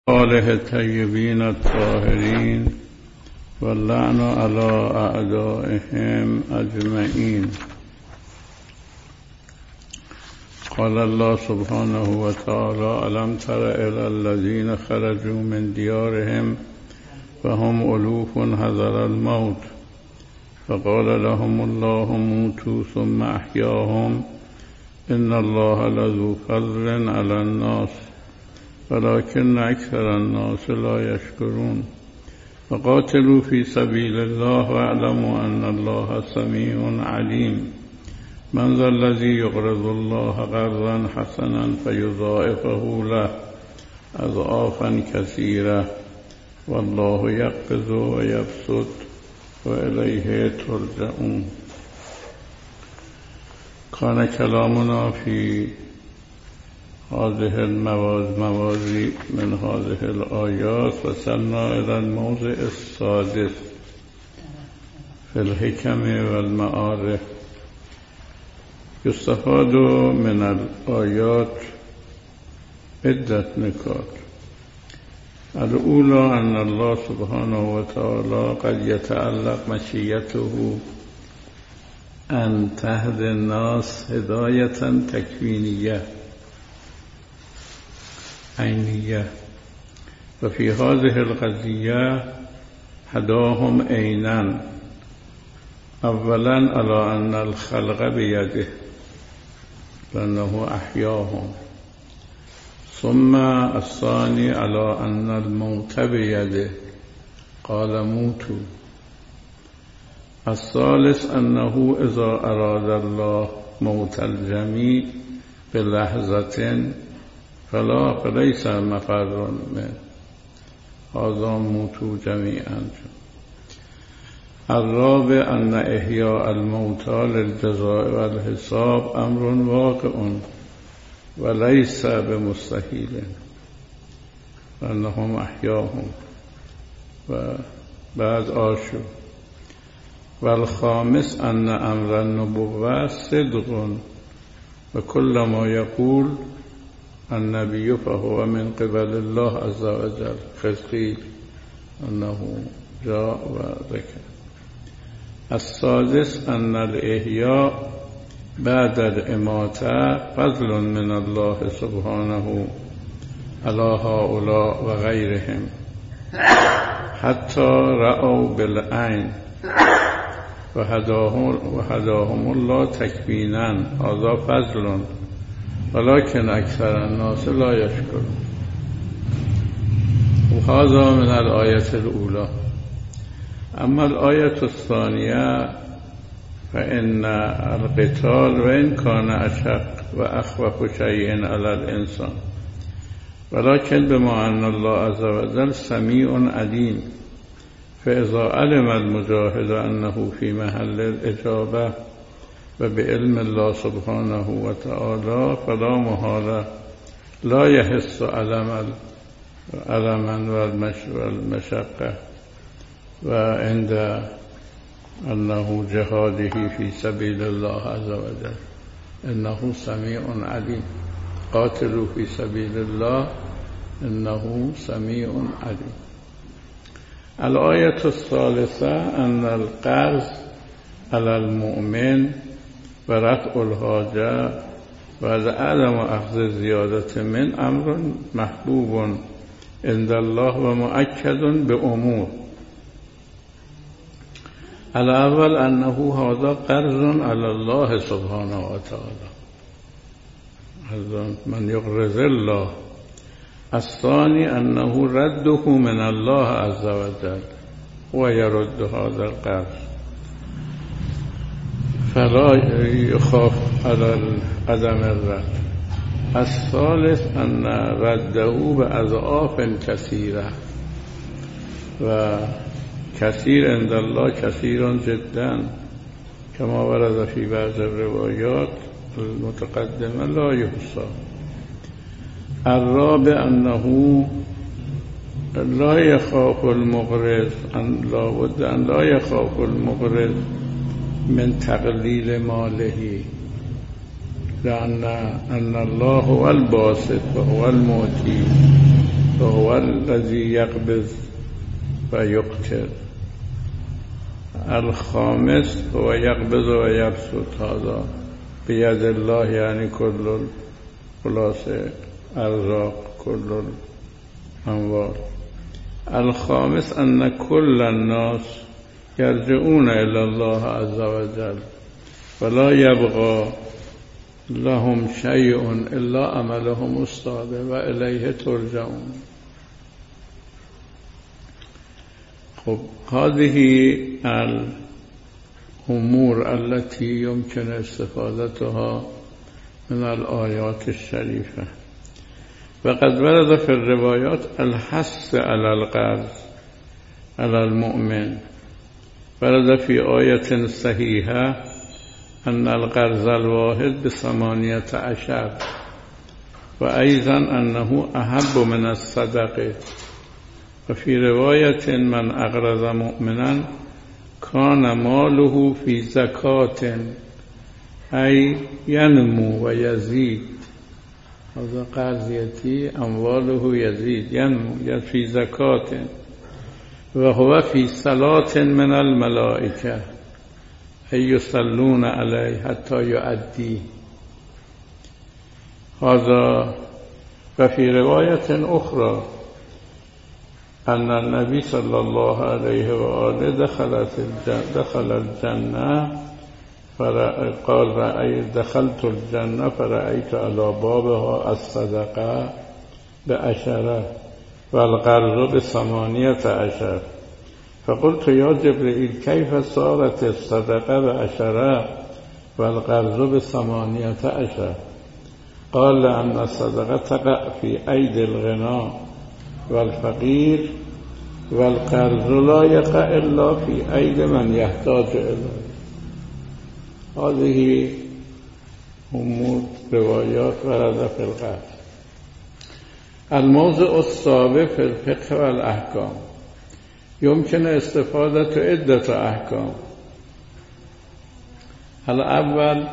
آله الطیبین الطاهرین واللعن علی اعدائهم اجمعین. قال الله سبحانه و تعالی: الم تر الی الذین خرجوا من دیارهم وهم الوف حذر الموت فقال لهم الله موتوا ثم احیاهم ان الله لذو فضل علی الناس ولكن اکثر الناس لا یشکرون. وقاتلوا فی سبیل الله واعلموا ان الله سمیع علیم. من ذا الذی یقرض الله قرضا حسنا فیضاعفه له اضعافا کثیرة والله یقبض و یبسط و الیه ترجعون. کان کلامنا فی هذه المواضع من هذه الآيات وصلنا إلى الموضع السادس في الحكم والمعارف. يستفاد من الآيات عدة نکات. الأولى أن الله سبحانه وتعالى قد يتعلق مشيئته أن تهدي الناس هداية تكوينية عینیه و فی هذه القضیه هداهم عینا. اولا علی ان الخلق بیده لانه احیاهم، ثم الثانی علی ان الموت بیده قال موتوا. الثالث انه اذا اراد الله موت الجمیع بلحظة فليس مفر من هذا موتوا جميعا. الرابع أن إحياء الموتى للجزاء والحساب أمر واقع وليس بمستحيل لأنهم أحياهم وبعد آشوا. والخامس أن أمر النبوة صدق وكل ما يقول النبي فهو من قبل الله عز وجل خزقيل أنه جاء وذكر. السادس أن الإحياء بعد الإماتة فضل من الله سبحانه على هؤلاء وغيرهم حتى رأوا بالعين وهداهم الله تكوينا. هذا فضل ولكن أكثر الناس لا يشكرون. وهذا من الآية الأولى. أما الآية الثانية فإن القتال وإن كان أشق وأخوف شيء على الإنسان ولكن بما أن الله عز وجل سميع عليم فإذا علم المجاهد أنه في محل الإجابة وبعلم الله سبحانه وتعالى فلا محالة لا يحس ألما والمشقة. وعند أنه جهاده في سبيل الله عز وجل إنه سميع عليم. قاتلوا في سبيل الله إنه سميع عليم. الآية الثالثة أن القرض على المؤمن ورفع الحاجة وعدم أخذ زيادة من أمر محبوب عند الله ومؤكد بأمور. الأول أنه هذا قرض على الله سبحانه وتعالى من يقرض الله. الثاني أنه رده من الله عز وجل ويرد هذا القرض فلا يخاف على عدم الرد. الثالث أن رده بأضعاف كثيرة وكثير عند الله كثير جدا كما ورد في بعض الروايات المتقدمة لا يحصى. الرابع أنه لا يخاف المقرض لا بد أن لا يخاف المقرض من تقليل ماله لأن الله هو الباسط وهو المعطي فهو الذي يقبض و یقتل. الخامس هو يقبض و یبسط، هذا بید الله یعنی کل خلاصه ارزاق کل الاموال. الخامس ان كل الناس يرجعون الى الله عز وجل ولا يبقى لهم شيء الا عملهم الصالح والیه ترجعون. خب هذه الامور التي يمكن استفادتها من الآيات الشريفة. وقد ورد في الروايات الحث على القرض على المؤمن. ورد في آية صحيحة أن القرض الواحد ب18 وأيضا أنه أحب من الصدقة. وفي رواية من أقرض مؤمنا كان ماله في زكاة أي ينمو ويزيد. هذا قرض يأتي أمواله يزيد ينمو في زكاة وهو في صلاة من الملائكة أي يصلون عليه حتى يؤدي. هذا. وفي رواية أخرى أن النبي صلى الله عليه وآله دخل الجنة قال دخلت الجنة فرأيت على بابها الصدقة ب10 والقرض ب18. فقلت يا جبريل كيف صارت الصدقة ب10 والقرض ب18؟ قال لأن الصدقة تقع في أيدي الغنى والفقير والقرض لا يقع إلا في أيدي من يحتاج إليه. هذه أمور روايات ورد في القرض. الموضوع السابع في الفقه والأحكام. يمكن استفادة عدة أحكام. الأول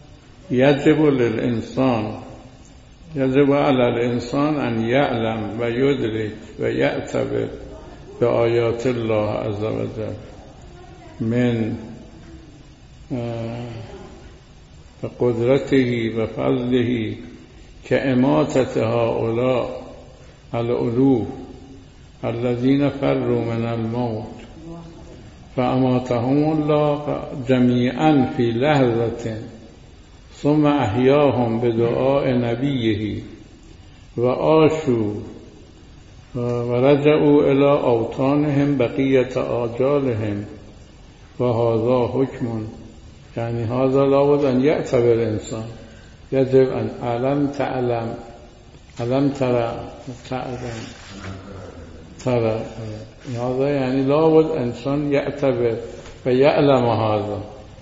يجب على الإنسان أن يعلم ويدرك ويعتبر بآيات الله عز وجل من بقدرته وفضله كإماتة هؤلاء الألوف الذين فروا من الموت فأماتهم الله جميعا في لحظة ثم أحياهم بدعاء نبيه وعاشوا ورجعوا إلى أوطانهم بقية آجالهم. وهذا حكم، يعني هذا لابد أن يعتبر الإنسان. يجب أن ألم ترى هذا يعني لابد إنسان يعتبر ويعلم هذا.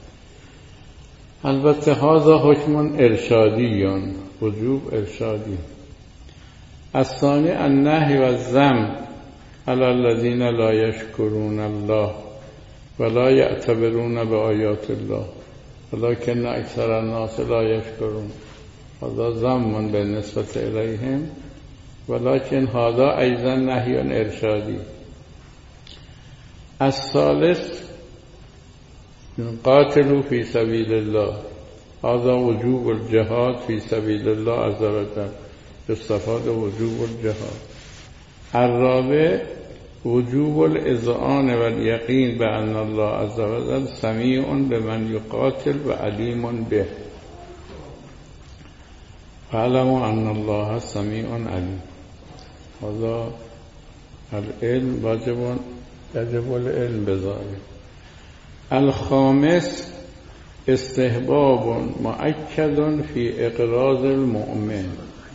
البته هذا حكم إرشادي، وجوب إرشادي. الثاني النهي والذم على الذين لا يشكرون الله ولا يعتبرون بآيات الله ولكن أكثر الناس لا يشكرون. هذا ذم بالنسبة إليهم، ولكن هذا أيضا نهي إرشادي. الثالث قاتلوا في سبيل الله. هذا وجوب الجهاد في سبيل الله عز وجل، استفاد وجوب الجهاد. الرابع وجوب الإذعان واليقين بأن الله عز وجل سميع بمن يقاتل وعليم به. فاعلموا أن الله سميع عليم. هذا العلم يجب العلم بذلك. الخامس استحباب مؤكد في إقراض المؤمن.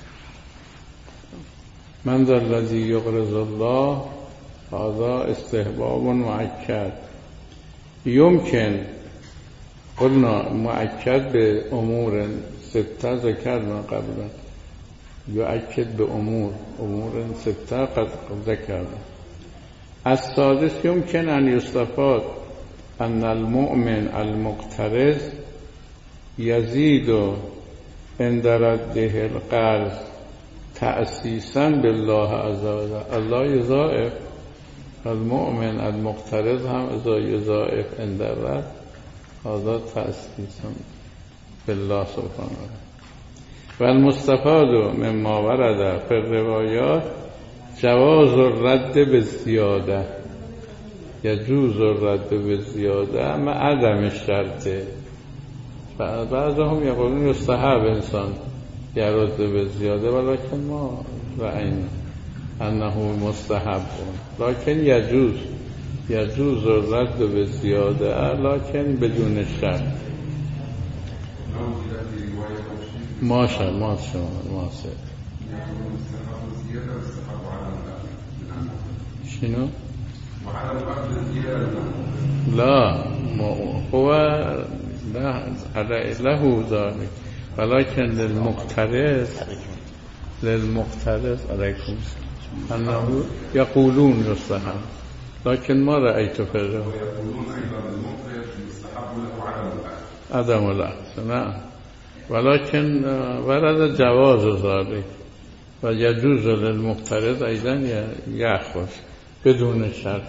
من ذا الذي يقرض الله؟ هذا استحباب مؤكد. يمكن قلنا مؤكد بأمور 6 ذكرنا قبلا، يؤكد بأمور 6 قد ذكرنا. السادس يمكن أن يستفاد أن المؤمن المقترض يزيد عند رده القرض تأسیساً بالله عز وجل. الله یضاعف، المؤمن المقترض هم اذا یضاعف عند الرد هذا تأسیساً بالله سبحانه. و المستفاد مما ورد فی الروایات جواز الرد بالزیاده، یجوز الرد بالزیاده مع عدم الشرط. بعضهم یقولون یستحب انسان یرد بالزیاده ولکن ما رأینا انه مستحب، لكن يجوز الرد بالزيادة لكن بدون شرط. ما شاء الله شنو؟ لا هو له ذلك، ولكن للمقترض عليكم أنه يقولون يستحب، لكن ما رأيت في الرواية. ويقولون أيضا المقترض يستحب له عدم الأخذ. نعم، ولكن ورد جواز ذلك ويجوز للمقترض أيضا يأخذ بدون شرط.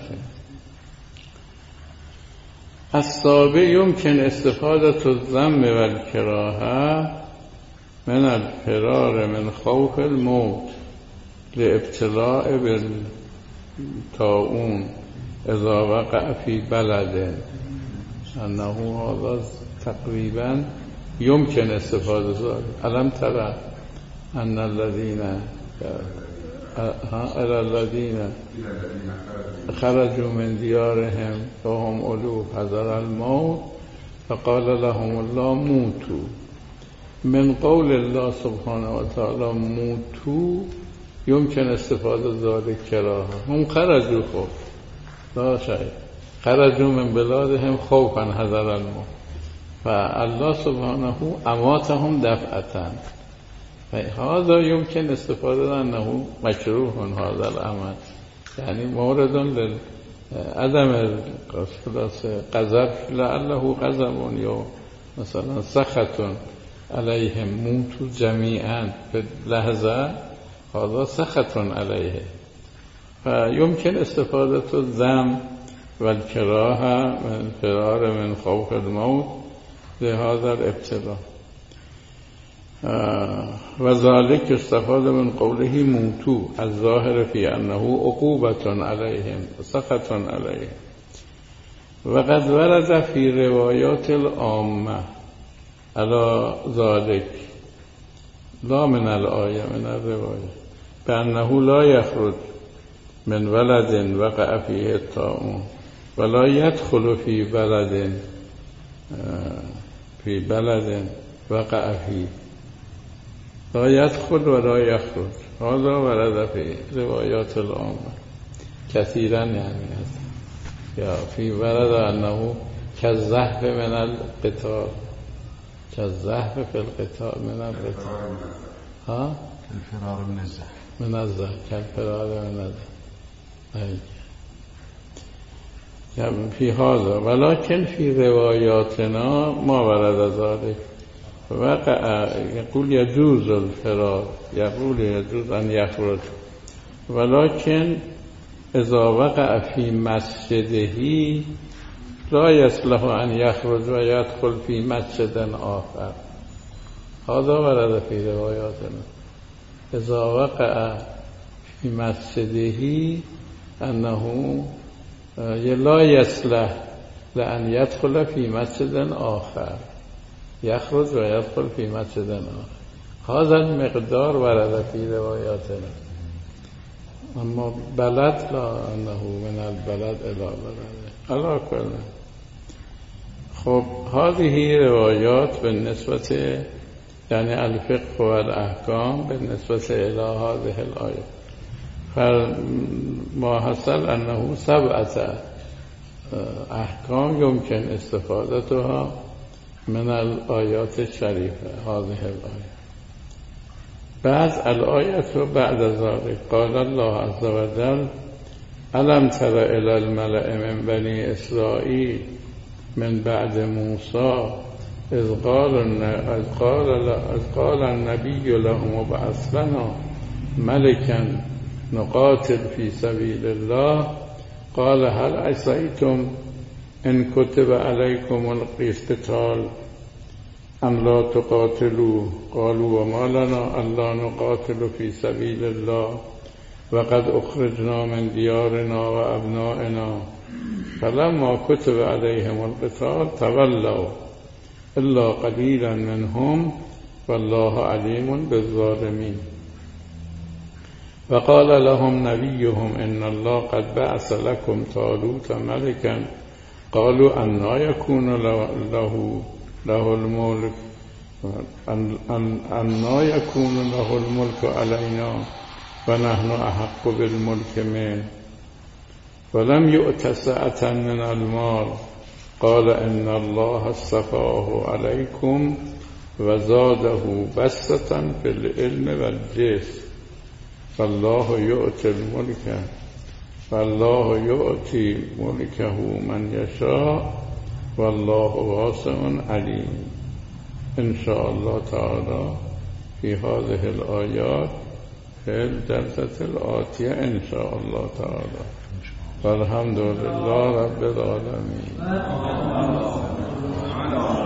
السابع يمكن استفادة الذم والكراهة من الفرار من خوف الموت لابتلاء بالطاعون إذا وقع في بلد، أنه هذا تقريبا يمكن استفادة ذلك. ألم ترى أن الذين خرجوا من ديارهم وهم ألوف حذر الموت فقال لهم الله موتوا، من قول الله سبحانه وتعالى موتوا يمكن استفادة ذلك كراهة. هم خرجوا خوف، لا شيء، خرجوا من بلادهم خوفا حذر الموت، فالله سبحانه أماتهم دفعة، فهذا يمكن استفادة أنه مكروه هذا العمل، يعني مورد لعدم قذف، لعله قذف يو مثلا سخط عليهم موتوا جميعا في اللحظة، هذا سخط عليه، فيمكن استفادة الذم والكراهة من فرار من خوف الموت لهذا الابتلاء. وذلك استفاد من قوله موتوا الظاهر في أنه عقوبة عليهم سخط عليهم. وقد ورد في روايات العامة على ذلك لا من الآية، من الرواية، بأنه لا يخرج من ولد وقع فيه الطاعون ولا يدخل في بلد وقع فيه، لا يدخل ولا يخرج. هذا ورد في روايات العامة كثيرا، يعني في ورد أنه كالزحف من القتال، كالزحف في القتال من القتال، الفرار من الزحف، من الزحف، كالفرار من الزحف في هذا. ولكن في رواياتنا ما ورد ذلك. وقع يقول يجوز الفرار، يقول يجوز أن يخرج، ولكن إذا وقع في مسجده لا يصلح أن يخرج ويدخل في مسجد آخر. هذا ورد في رواياتنا، إذا وقع في مسجده أنه لا يصلح لأن يدخل في مسجد آخر، يخرج ويدخل في مسجد آخر. هذا المقدار ورد في رواياتنا، أما بلد لا، أنه من البلد إلى بلد على كل. خب هذه روايات بالنسبة يعني الفقه والأحكام بالنسبة إلى هذه الآية. فما حصل أنه 7 أحكام يمكن استفادتها من الآيات الشريفة. هذه الآية بعد الآية بعد ذلك قال الله عز وجل ألم تر إلى الملأ من بني إسرائيل من بعد موسى إذ قال النبي لهم ابعث لنا ملكا نقاتل في سبيل الله قال هل عصيتم إن كتب عليكم القتال أن لا تقاتلوا قالوا وما لنا ألا نقاتل في سبيل الله وقد أخرجنا من ديارنا وأبنائنا فلما كتب عليهم القتال تولوا إلا قليلا منهم والله عليم بالظالمين وقال لهم نبيهم إن الله قد بعث لكم طالوت ملكا قالوا أنى يكون له الملك أنى يكون له الملك علينا ونحن أحق بالملك منه ولم يؤت سعة من المال قال إن الله اصطفاه عليكم وزاده بسطة في العلم والجسم فالله يؤتي ملكه من يشاء والله واسع عليم. إن شاء الله تعالى في هذه الآيات في الجلسة الآتية إن شاء الله تعالى. والحمد لله رب العالمين.